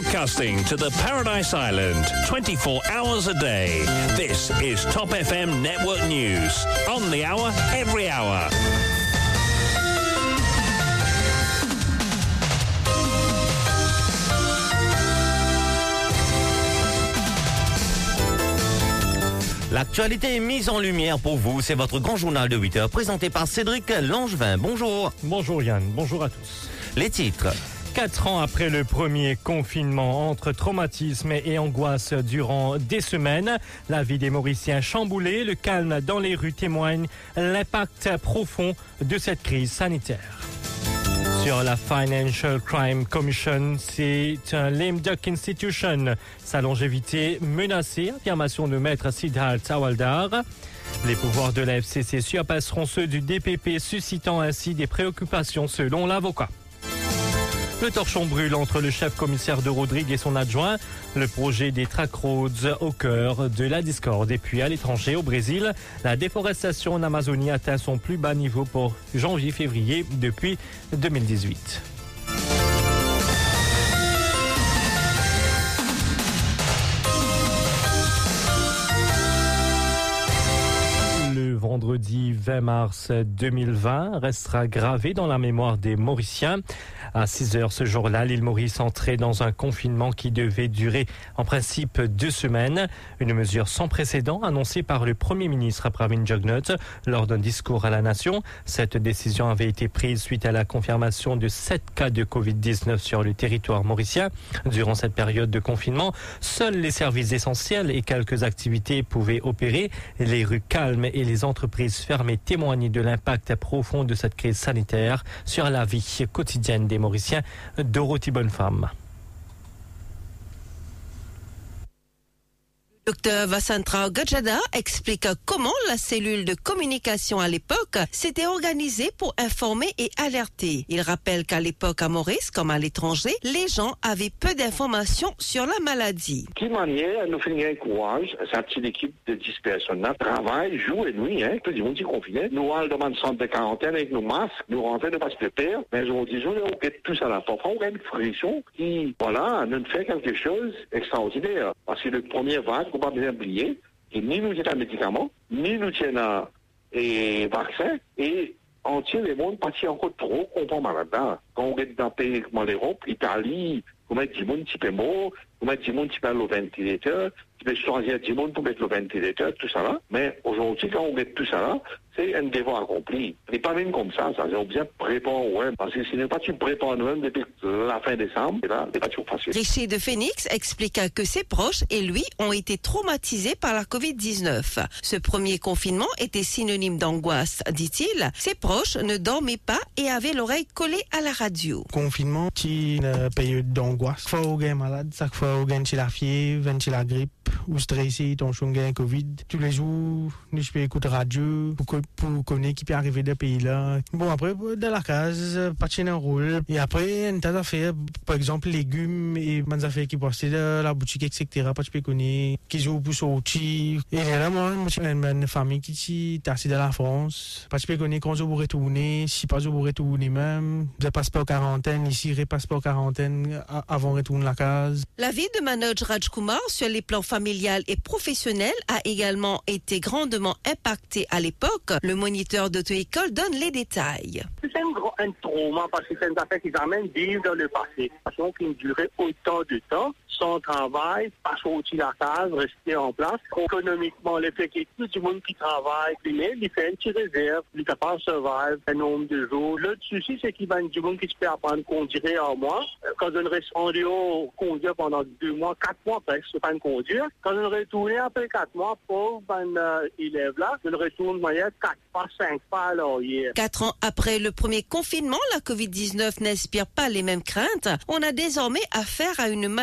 Broadcasting to the Paradise Island 24 hours a day. This is Top FM Network News. On the hour, every hour. L'actualité est mise en lumière pour vous. C'est votre grand journal de 8 heures présenté par Cédric Langevin. Bonjour. Bonjour Yann, bonjour à tous. Les titres. 4 ans après le premier confinement, entre traumatisme et angoisse durant des semaines, la vie des Mauriciens chamboulée, le calme dans les rues témoigne l'impact profond de cette crise sanitaire. Sur la Financial Crime Commission, c'est un lame duck institution. Sa longévité menacée, affirmation de maître Siddharth Hawaldar. Les pouvoirs de la FCC surpasseront ceux du DPP, suscitant ainsi des préoccupations selon l'avocat. Le torchon brûle entre le chef commissaire de Rodrigue et son adjoint. Le projet des track roads au cœur de la discorde. Et puis à l'étranger, au Brésil, la déforestation en Amazonie atteint son plus bas niveau pour janvier-février depuis 2018. Vendredi 20 mars 2020 restera gravé dans la mémoire des Mauriciens. À 6 heures ce jour-là, l'île Maurice entrait dans un confinement qui devait durer en principe 2 semaines. Une mesure sans précédent annoncée par le Premier ministre Pravin Jugnauth lors d'un discours à la nation. Cette décision avait été prise suite à la confirmation de 7 cas de Covid-19 sur le territoire mauricien. Durant cette période de confinement, seuls les services essentiels et quelques activités pouvaient opérer. Les rues calmes et les entreprises fermées témoignent de l'impact profond de cette crise sanitaire sur la vie quotidienne des Mauriciens. Dorothy Bonnefemme. Dr Vasantrao Gajada explique comment la cellule de communication à l'époque s'était organisée pour informer et alerter. Il rappelle qu'à l'époque à Maurice, comme à l'étranger, les gens avaient peu d'informations sur la maladie. De toute manière, nous faisons un courage, cette petite équipe de 10 personnes travaille jour et nuit, tout le monde est confiné. Nous allons dans le centre de quarantaine avec nos masques, nous rentrons de masques de paire, mais aujourd'hui, on est tous à la fois. On a une friction qui, voilà, nous fait quelque chose d'extraordinaire. Parce que le premier vague, faut pas bien oublier, et ni nous tiennent un médicament, ni nous tiennent un vaccin, et on tient les mondes parce qu'il y a encore trop qu'on malade. Quand on est dans pays comme l'Europe, l'Italie, on met du monde qui peut mort, on met du monde qui parle au ventilateur, qui peut choisir du monde pour mettre le ventilateur, tout ça là. Mais aujourd'hui, quand on met tout ça là, c'est un devoir accompli. Ce n'est pas même comme ça, on bien préparer, ouais, parce que si n'est pas tu prépares nous-mêmes depuis la fin décembre, et là, c'est pas toujours facile. Richer de Phoenix expliqua que ses proches et lui ont été traumatisés par la Covid-19. Ce premier confinement était synonyme d'angoisse, dit-il. Ses proches ne dormaient pas et avaient l'oreille collée à la radio. Confinement, qui une période d'angoisse. Chaque fois, on est malade, chaque fois, on a la fièvre, la grippe, ou stressé, ton chou a Covid. Tous les jours, nous peux écouter radio pour connaître qui peut arriver dans pays là. Bon, après, dans la case, pas de un rôle. Et après, une tas d'affaires, par exemple, légumes et des affaires qui passent de la boutique, etc. Pas de connaître, qui jouent pour sortir. Et là, moi, j'ai une famille qui est assise dans la France. Pas de connaître quand je vous retourner, si pas je vous retourner même. Je passe pas en quarantaine, ici, je passe pas en quarantaine avant de retourner la case. La vie de Manoj Rajkumar sur les plans familial et professionnel a également été grandement impactée à l'époque. Le moniteur d'auto-école donne les détails. C'est un trauma parce que c'est une affaire qui amène vivre dans le passé. Parce qu'ils duraient autant de temps, sans travail, pas sortir la case, rester en place. Économiquement, le fait qu'il y ait tout le monde qui travaille, il fait une petite réserve, il est capable de survivre un nombre de jours. L'autre souci, c'est qu'il y a du monde qui se peut apprendre à conduire en mois. Quand on reste en dehors, conduire pendant 2 mois, 4 mois presque, c'est pas une conduire. Quand on retourne après 4 mois, pauvre élève là, on retourne moyen 4 pas, 5 pas à l'arrière. 4 ans après le premier confinement, la Covid-19 n'inspire pas les mêmes craintes. On a désormais affaire à une maladie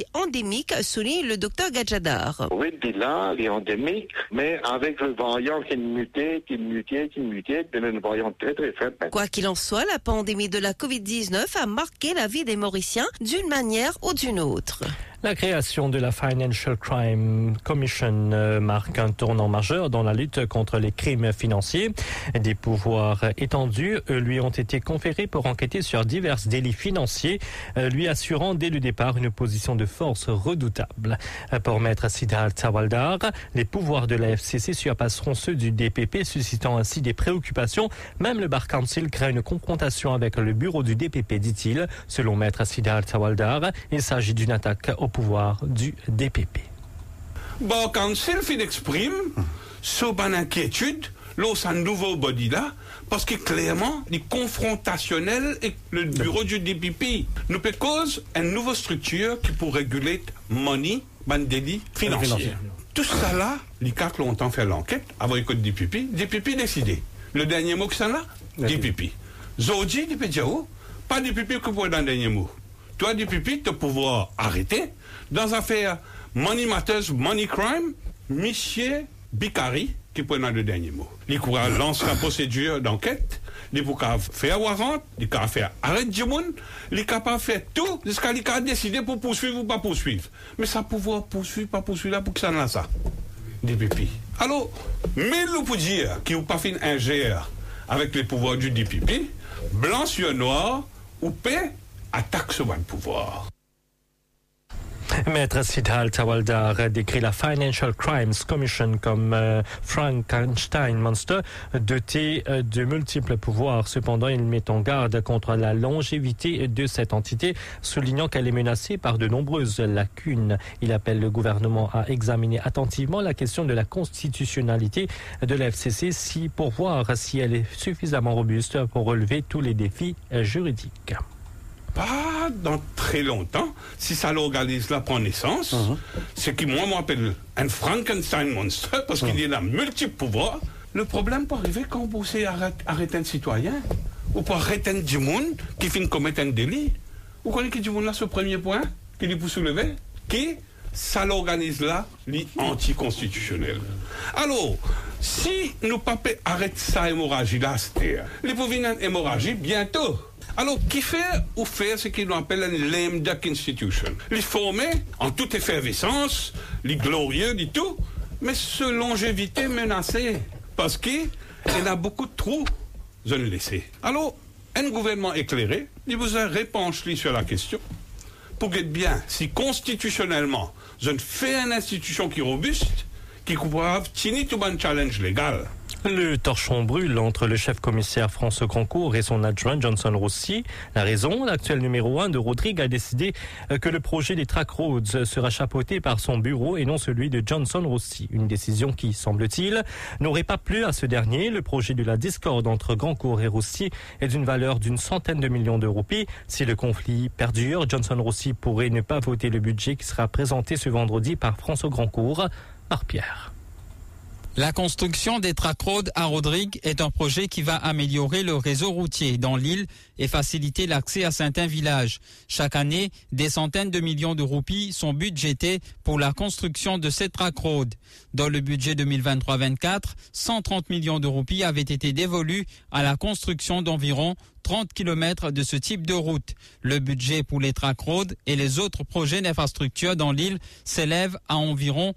endémique, souligne le docteur Gadjadar. Oui, le bilan est endémique, mais avec le variant qui mutait, devient une variante très très faible. Quoi qu'il en soit, la pandémie de la COVID-19 a marqué la vie des Mauriciens d'une manière ou d'une autre. La création de la Financial Crime Commission marque un tournant majeur dans la lutte contre les crimes financiers. Des pouvoirs étendus lui ont été conférés pour enquêter sur divers délits financiers, lui assurant dès le départ une position de force redoutable. Pour Maître Siddharth Tawaldar, les pouvoirs de la FCC surpasseront ceux du DPP, suscitant ainsi des préoccupations. Même le Bar Council craint une confrontation avec le bureau du DPP, dit-il. Selon Maître Siddharth Tawaldar, il s'agit d'une attaque au pouvoir du DPP. Bar Council exprime sur une inquiétude lorsque un nouveau body là, parce que clairement, il est confrontationnel avec le bureau du DPP. Nous peut cause une nouvelle structure qui pourrait réguler money, délit financier. Tout ça là, les cas longtemps fait l'enquête, avant le code DPP décidé. Le dernier mot que ça là, DPP. Zodi, DPP, pas DPP que pour dans le dernier mot. Toi, DPP, tu pouvoir arrêter. Dans l'affaire Money Matters, Money Crime, Monsieur Bicari, qui peut dans le dernier mot. Il pourra lancer la procédure d'enquête, il pourra faire warrant, il pourra faire arrêt du monde, il pourra faire tout jusqu'à il pourra décider pour poursuivre ou pas poursuivre. Mais ça pouvoir poursuivre, pas poursuivre là pour que ça n'a ça. DPP. Alors, mais nous pour dire qu'il n'y a pas fait une ingère avec les pouvoirs du DPP, blanc sur noir, ou paix, attaque sur le pouvoir. Maître Siddharth Tawaldar décrit la Financial Crimes Commission comme Frankenstein Monster, doté de multiples pouvoirs. Cependant, il met en garde contre la longévité de cette entité, soulignant qu'elle est menacée par de nombreuses lacunes. Il appelle le gouvernement à examiner attentivement la question de la constitutionnalité de la FCC pour voir si elle est suffisamment robuste pour relever tous les défis juridiques. Pas dans très longtemps, si ça l'organise là prend naissance, ce qui moi m'appelle un Frankenstein monster, parce qu'il y a multiples pouvoirs. Le problème peut arriver quand vous arrêter un citoyen, ou pour arrêter un du monde qui finit de commettre un délit. Vous connaissez qui du monde là, ce premier point, qu'il est pour soulever, qui ça l'organise là, l'anticonstitutionnel. Alors, si nous pas arrêter ça hémorragie là, c'est-à-dire, il peut venir une hémorragie bientôt. Alors, qui fait ou faire ce qu'on appelle une lame duck institution? Les former en toute effervescence, les glorieux, les tout, mais ce longévité menacée, parce qu'il y a beaucoup de trous à nous laisser. Alors, un gouvernement éclairé, il vous a répondu sur la question, pour être bien, si constitutionnellement, je fais une institution qui est robuste, qui pourra tenir tout un challenge légal. Le torchon brûle entre le chef-commissaire François Grandcourt et son adjoint Johnson Rossi. La raison, l'actuel numéro 1 de Rodrigue a décidé que le projet des Track Roads sera chapeauté par son bureau et non celui de Johnson Rossi. Une décision qui, semble-t-il, n'aurait pas plu à ce dernier. Le projet de la discorde entre Grandcourt et Rossi est d'une valeur d'une centaine de millions de roupies. Si le conflit perdure, Johnson Rossi pourrait ne pas voter le budget qui sera présenté ce vendredi par François Grandcourt. Pierre. La construction des Track Roads à Rodrigue est un projet qui va améliorer le réseau routier dans l'île et faciliter l'accès à certains villages. Chaque année, des centaines de millions de roupies sont budgétées pour la construction de ces Track Roads. Dans le budget 2023-24, 130 millions de roupies avaient été dévolus à la construction d'environ 30 km de ce type de route. Le budget pour les Track Roads et les autres projets d'infrastructure dans l'île s'élève à environ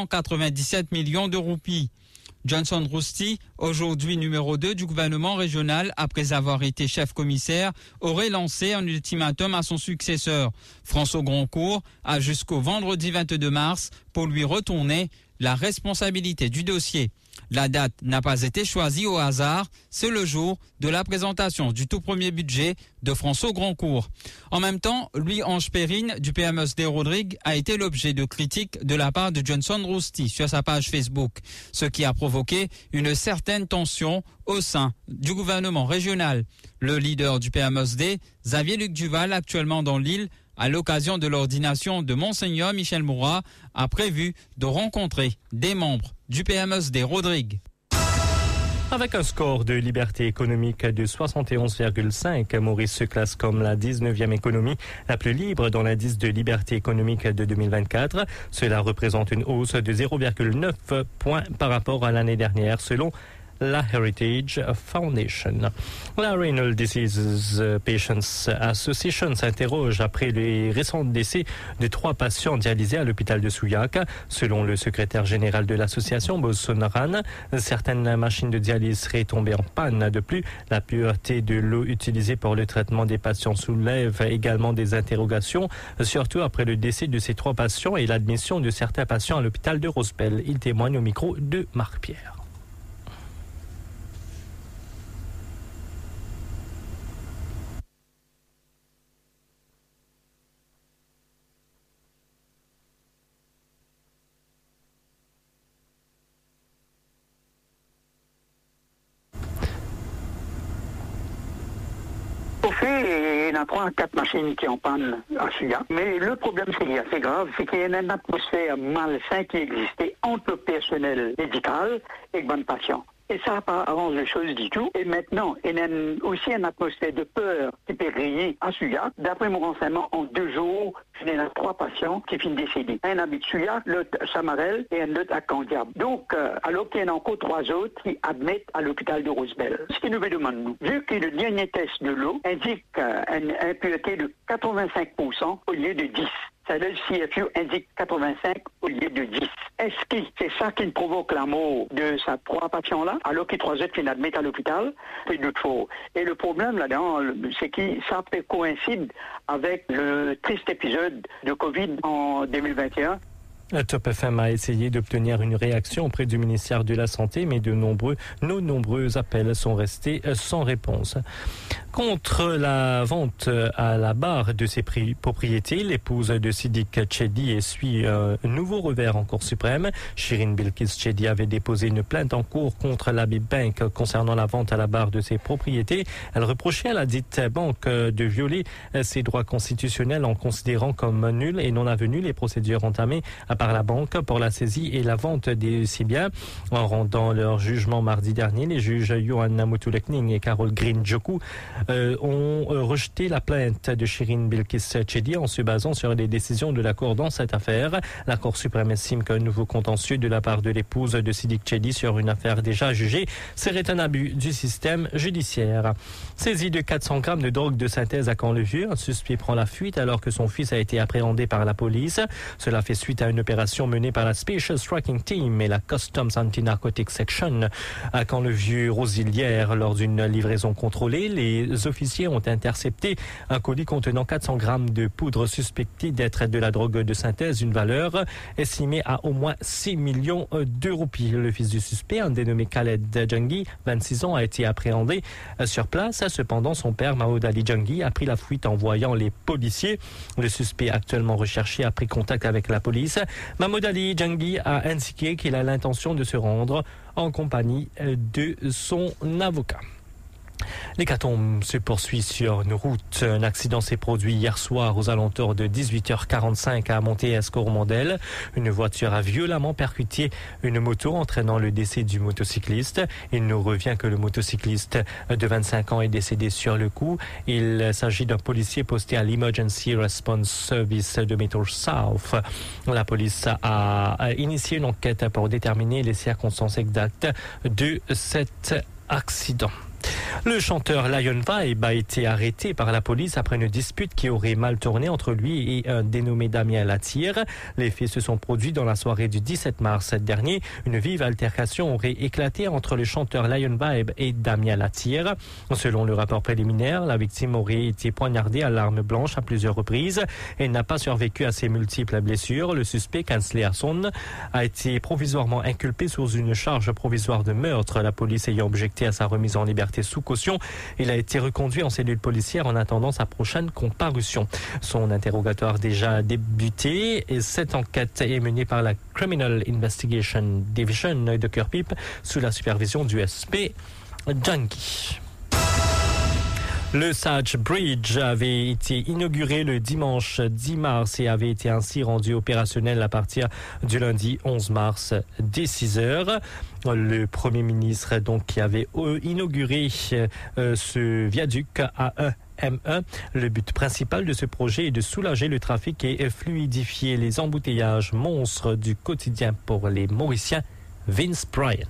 197 millions de roupies. Johnson Rossi, aujourd'hui numéro 2 du gouvernement régional après avoir été chef-commissaire, aurait lancé un ultimatum à son successeur. François Grandcourt a jusqu'au vendredi 22 mars pour lui retourner la responsabilité du dossier. La date n'a pas été choisie au hasard, c'est le jour de la présentation du tout premier budget de François Grandcourt. En même temps, Louis-Ange Perrine du PMSD Rodrigue a été l'objet de critiques de la part de Johnson Rossi sur sa page Facebook, ce qui a provoqué une certaine tension au sein du gouvernement régional. Le leader du PMSD, Xavier-Luc Duval, actuellement dans l'île, à l'occasion de l'ordination de Monseigneur Michel Moura, a prévu de rencontrer des membres du PMSD Rodrigue. Avec un score de liberté économique de 71,5, Maurice se classe comme la 19e économie la plus libre dans l'indice de liberté économique de 2024. Cela représente une hausse de 0,9 points par rapport à l'année dernière, selon la Heritage Foundation. La Renal Diseases Patients Association s'interroge après les récents décès de 3 patients dialysés à l'hôpital de Souillac. Selon le secrétaire général de l'association, Boz Sonaran, certaines machines de dialyse seraient tombées en panne. De plus, la pureté de l'eau utilisée pour le traitement des patients soulève également des interrogations, surtout après le décès de ces 3 patients et l'admission de certains patients à l'hôpital de Rosebel. Il témoigne au micro de Marc Pierre. Il y a 3 à 4 machines qui en panne à Souillac. Mais le problème, c'est assez grave, c'est qu'il y a une atmosphère malsaine qui existait entre le personnel médical et les bons patients. Et ça n'a pas arrangé les choses du tout. Et maintenant, il y a aussi une atmosphère de peur qui peut régner à Souillac. D'après mon renseignement, en 2 jours, il y a 3 patients qui finissent décédés. Un habite Souillac, l'autre à Samarel et un autre à Candiac. Donc, alors qu'il y en a encore 3 autres qui admettent à l'hôpital de Rosebel. Ce qui nous demande, vu que le dernier test de l'eau indique une impureté de 85% au lieu de 10%. Ça, le CFU indique 85 au lieu de 10. Est-ce que c'est ça qui provoque la mort de ces 3 patients-là, alors que 3 autres qui admettent à l'hôpital? C'est d'autres fois. Et le problème là-dedans, c'est que ça peut coïncider avec le triste épisode de Covid en 2021. Top FM a essayé d'obtenir une réaction auprès du ministère de la Santé, mais nos nombreux appels sont restés sans réponse. Contre la vente à la barre de ses propriétés, l'épouse de Sidik Chedi essuie un nouveau revers en Cour suprême. Shirin Bilkis Chedi avait déposé une plainte en cours contre l'Habib Bank concernant la vente à la barre de ses propriétés. Elle reprochait à la dite banque de violer ses droits constitutionnels en considérant comme nulles et non avenues les procédures entamées par la banque pour la saisie et la vente des ces biens. En rendant leur jugement mardi dernier, les juges Johanna Mutulekning et Carol Green-Joku ont rejeté la plainte de Shirin Bilkis Chedi en se basant sur les décisions de la Cour dans cette affaire. La Cour suprême estime qu'un nouveau contentieux de la part de l'épouse de Sidik Chedi sur une affaire déjà jugée serait un abus du système judiciaire. Saisi de 400 grammes de drogue de synthèse à Caen-le-Vieux, un suspect prend la fuite alors que son fils a été appréhendé par la police. Cela fait suite à une opération menée par la Special Striking Team et la Customs Anti-Narcotics Section à Caen-le-Vieux-Rosilière. Lors d'une livraison contrôlée, les officiers ont intercepté un colis contenant 400 grammes de poudre suspectée d'être de la drogue de synthèse, une valeur estimée à au moins 6 millions d'euros. Le fils du suspect, un dénommé Khaled Djangi, 26 ans, a été appréhendé sur place. Cependant, son père, Mahoud Ali Djangi, a pris la fuite en voyant les policiers. Le suspect actuellement recherché a pris contact avec la police. Mahmoud Ali Djangi a indiqué qu'il a l'intention de se rendre en compagnie de son avocat. L'hécatombe se poursuit sur nos routes. Un accident s'est produit hier soir aux alentours de 18h45 à Monté-Escourmandel. Une voiture a violemment percuté une moto entraînant le décès du motocycliste. Il nous revient que le motocycliste de 25 ans est décédé sur le coup. Il s'agit d'un policier posté à l'Emergency Response Service de Metro South. La police a initié une enquête pour déterminer les circonstances exactes de cet accident. Le chanteur Lion Vibe a été arrêté par la police après une dispute qui aurait mal tourné entre lui et un dénommé Damien Latire. Les faits se sont produits dans la soirée du 17 mars dernier. Une vive altercation aurait éclaté entre le chanteur Lion Vibe et Damien Latire. Selon le rapport préliminaire, la victime aurait été poignardée à l'arme blanche à plusieurs reprises et n'a pas survécu à ses multiples blessures. Le suspect, Kansley Hasson, a été provisoirement inculpé sous une charge provisoire de meurtre. La police ayant objecté à sa remise en liberté sous caution, il a été reconduit en cellule policière en attendant sa prochaine comparution. Son interrogatoire déjà débuté et cette enquête est menée par la Criminal Investigation Division de Cœur-Pipe sous la supervision du SP Djangi. Le Sach Bridge avait été inauguré le dimanche 10 mars et avait été ainsi rendu opérationnel à partir du lundi 11 mars dès 6 heures. Le Premier ministre donc qui avait inauguré ce viaduc A1M1. Le but principal de ce projet est de soulager le trafic et fluidifier les embouteillages monstres du quotidien pour les Mauriciens. Vince Bryan.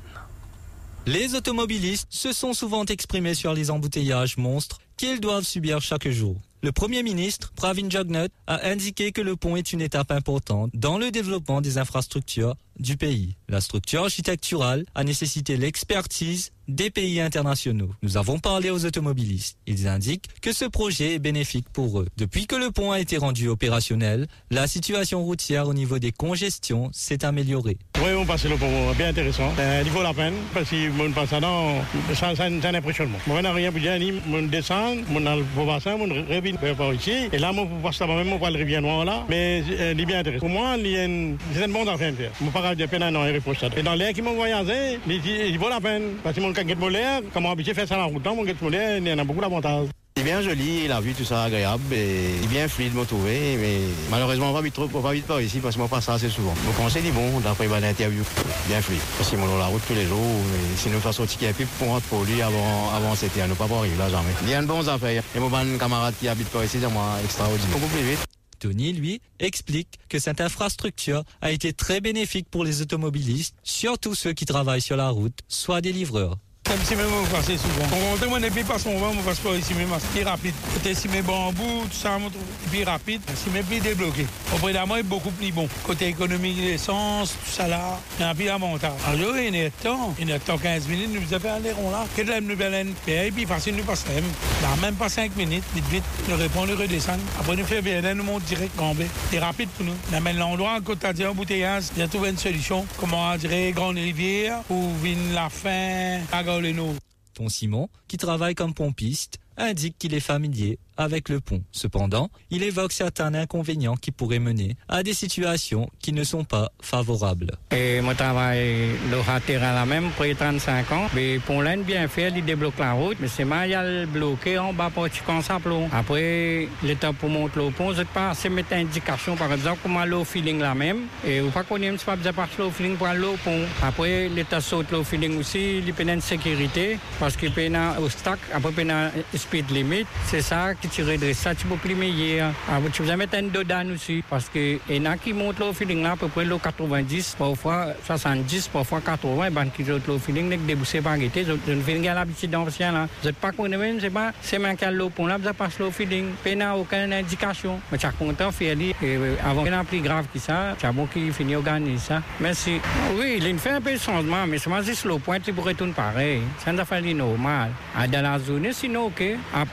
Les automobilistes se sont souvent exprimés sur les embouteillages monstres qu'ils doivent subir chaque jour. Le Premier ministre, Pravin Jugnauth, a indiqué que le pont est une étape importante dans le développement des infrastructures du pays. La structure architecturale a nécessité l'expertise des pays internationaux. Nous avons parlé aux automobilistes. Ils indiquent que ce projet est bénéfique pour eux. Depuis que le pont a été rendu opérationnel, la situation routière au niveau des congestions s'est améliorée. Oui, on passe le pont, bien intéressant. Il vaut la peine, parce que mon passant, ça impressionne. Moi, je n'ai rien pour dire, je descends, je a le bassin, je reviens par ici, et là, je passe là-bas, je vois le rivière noire là, mais il est bien intéressant. Pour moi, il y a une bonne affaire à faire. Je ne parle pas de peine à non, et dans l'air qui m'ont voyagé, il vaut la peine, parce que mon guette molaire, comme on a habitué faire ça dans la route, mon guette molaire, il y en a beaucoup d'avantages. C'est bien joli, la vue, tout ça agréable, et il est bien fluide, me trouver, mais malheureusement, on va vite par ici, parce qu'on passe assez souvent. Donc on s'est dit, bon, d'après l'interview, bien fluide. Parce qu'on est la route tous les jours, et si nous faisons sortir un peu pour rentrer pour lui, avant c'était à ne pas arriver là, jamais. Il y a une bonne affaire. Et mon camarade qui habite par ici, c'est moi, extraordinaire. Beaucoup plus vite. Tony, lui, explique que cette infrastructure a été très bénéfique pour les automobilistes, surtout ceux qui travaillent sur la route, soit des livreurs. Comme si même on passait souvent. On monte mon épée parce qu'on va, on passe pas ici même, c'est rapide. Côté si mes bambous, tout ça, on trouve plus rapide, si mes plus débloqué. Auprès d'amont est beaucoup plus bon. Côté économique, l'essence, tout ça là, il y a un plus d'avantage. Alors, il y a temps 15 minutes, nous avons fait un rond là. Qu'est-ce que nous allons faire, et puis facile, nous passons. Là, même pas 5 minutes, vite, nous répondons, nous redescendons. Après, nous faisons bien, nous montons direct Gambé. C'est rapide pour nous. Là, maintenant, l'endroit, quand on a dit embouteillage, il y a trouvé une solution. Comment on dirait Grande Rivière, ou Vine la fin, Ton Simon, qui travaille comme pompiste, indique qu'il est familier avec le pont. Cependant, il évoque certains inconvénients qui pourraient mener à des situations qui ne sont pas favorables. Et moi, travaille le terrain là même pour 35 ans. Mais pour l'un bien fait, il débloque la route. Mais c'est mal, il y a le bloqué en bas pour qu'on s'appelait. Après, l'état pour monter le pont, c'est pas assez mettre indication, par exemple, comment l'eau feeling là même. Et ou pas qu'on aime, c'est pas besoin de partir l'eau feeling pour aller au pont. Après, l'état saute l'eau feeling aussi, il peut y avoir une sécurité, parce qu'il peut y avoir un obstacle, après, il peut y avoir un speed limit. C'est ça qui tire de ça, tu peux plus meilleur. Tu vas mettre un dodan aussi, parce que il y en a qui montent l'eau feeling là, à peu près l'eau 90, parfois 70, parfois 80, ben qui ont l'eau feeling, n'est que déboussé par été, je ne fais rien l'habitude d'ancien là. Vous n'êtes pas connu même, c'est même qu'à l'eau pour là, vous passe l'eau feeling, il n'y a aucune indication. Mais tu as content, faire avant qu'il y ait plus grave que ça, tu as bon qui finit organiser ça. Merci. Oui, il fait un peu de changement, mais c'est juste le point, tu pourrais retourner pareil. Ça n'a pas fait normal. Dans la zone, sinon, ok.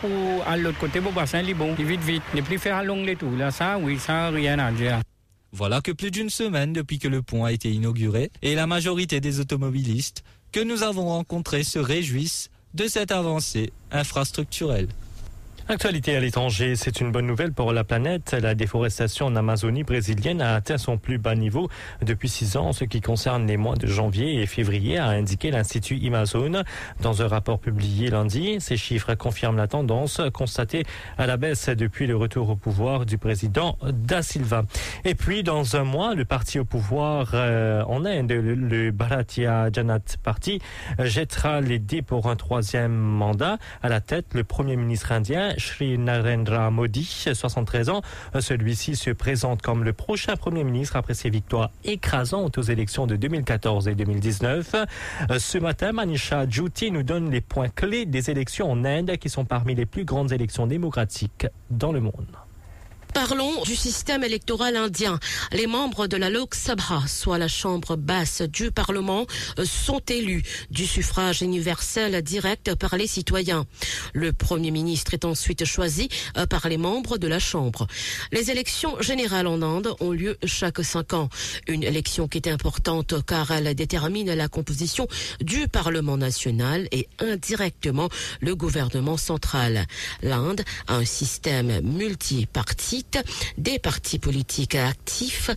À l'autre côté, bon, bassin, il est bon, il vite. Ne plus faire long les tout. Là, ça, oui, ça, rien à dire. Voilà que plus d'une semaine depuis que le pont a été inauguré et la majorité des automobilistes que nous avons rencontrés se réjouissent de cette avancée infrastructurelle. Actualité à l'étranger, c'est une bonne nouvelle pour la planète. La déforestation en Amazonie brésilienne a atteint son plus bas niveau depuis 6 ans, en ce qui concerne les mois de janvier et février, a indiqué l'Institut Amazon. Dans un rapport publié lundi, ces chiffres confirment la tendance constatée à la baisse depuis le retour au pouvoir du président Da Silva. Et puis, dans un mois, le parti au pouvoir en Inde, le Bharatiya Janata Party, jettera les dés pour un 3e mandat. À la tête, le Premier ministre indien, Shri Narendra Modi, 73 ans. Celui-ci se présente comme le prochain Premier ministre après ses victoires écrasantes aux élections de 2014 et 2019. Ce matin, Manisha Jyoti nous donne les points clés des élections en Inde qui sont parmi les plus grandes élections démocratiques dans le monde. Parlons du système électoral indien. Les membres de la Lok Sabha, soit la chambre basse du Parlement, sont élus du suffrage universel direct par les citoyens. Le Premier ministre est ensuite choisi par les membres de la Chambre. Les élections générales en Inde ont lieu chaque 5 ans. Une élection qui est importante car elle détermine la composition du Parlement national et indirectement le gouvernement central. L'Inde a un système multipartite, des partis politiques actifs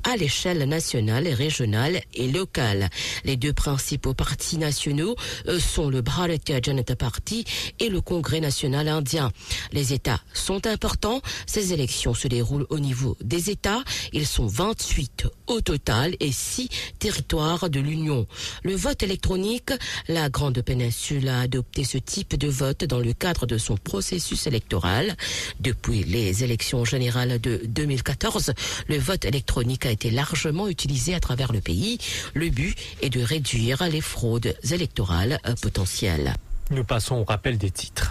à l'échelle nationale, régionale et locale. Les deux principaux partis nationaux sont le Bharatiya Janata Party et le Congrès national indien. Les États sont importants. Ces élections se déroulent au niveau des États. Ils sont 28 au total et 6 territoires de l'Union. Le vote électronique, la Grande Péninsule a adopté ce type de vote dans le cadre de son processus électoral. Depuis les élections générales de 2014, le vote électronique a été largement utilisé à travers le pays. Le but est de réduire les fraudes électorales potentielles. Nous passons au rappel des titres.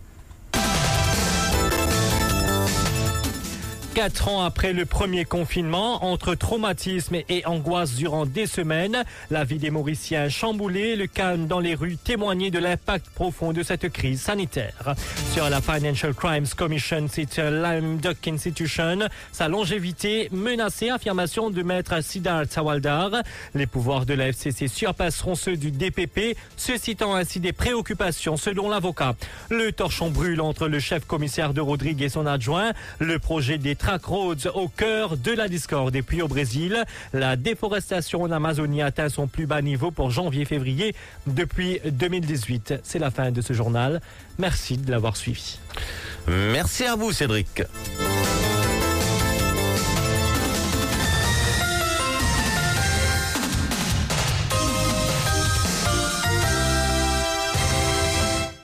4 ans après le premier confinement, entre traumatisme et angoisse durant des semaines, la vie des Mauriciens chamboulée, le calme dans les rues témoignait de l'impact profond de cette crise sanitaire. Sur la Financial Crimes Commission, c'est Lame Duck Institution, sa longévité menacée, affirmation de maître Siddharth Sawaldar. Les pouvoirs de la FCC surpasseront ceux du DPP, suscitant ainsi des préoccupations selon l'avocat. Le torchon brûle entre le chef commissaire de Rodrigue et son adjoint, le projet des Track Roads au cœur de la discorde. Et puis au Brésil, la déforestation en Amazonie atteint son plus bas niveau pour janvier-février depuis 2018. C'est la fin de ce journal. Merci de l'avoir suivi. Merci à vous, Cédric.